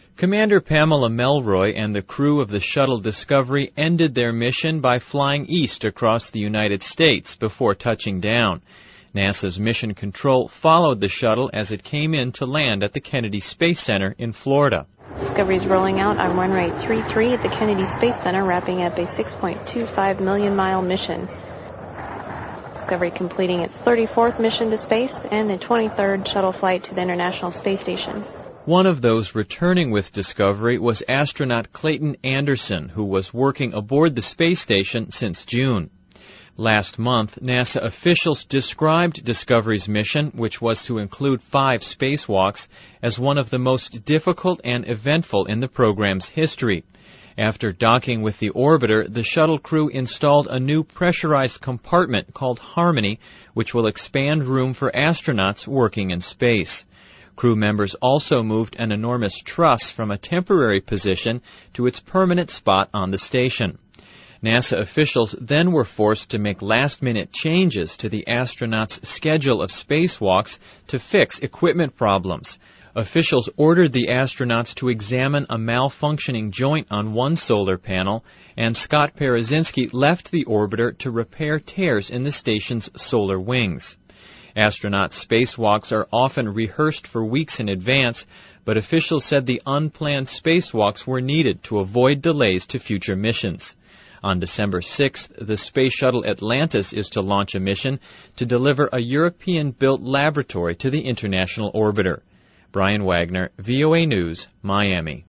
Commander Pamela Melroy and the crew of the Shuttle Discovery ended their mission by flying east across the United States before touching down. NASA's Mission Control followed the shuttle as it came in to land at the Kennedy Space Center in Florida. Discovery is rolling out on runway 33 at the Kennedy Space Center, wrapping up a 6.25 million-mile mission. Discovery completing its 34th mission to space and the 23rd shuttle flight to the International Space Station. One of those returning with Discovery was astronaut Clayton Anderson, who was working aboard the space station since June. Last month, NASA officials described Discovery's mission, which was to include 5 spacewalks, as one of the most difficult and eventful in the program's history. After docking with the orbiter, the shuttle crew installed a new pressurized compartment called Harmony, which will expand room for astronauts working in space. Crew members also moved an enormous truss from a temporary position to its permanent spot on the station. NASA officials then were forced to make last-minute changes to the astronauts' schedule of spacewalks to fix equipment problems. Officials ordered the astronauts to examine a malfunctioning joint on one solar panel, and Scott Parazynski left the orbiter to repair tears in the station's solar wings. Astronaut spacewalks are often rehearsed for weeks in advance, but officials said the unplanned spacewalks were needed to avoid delays to future missions. On December 6th, the Space Shuttle Atlantis is to launch a mission to deliver a European-built laboratory to the International Orbiter. Brian Wagner, VOA News, Miami.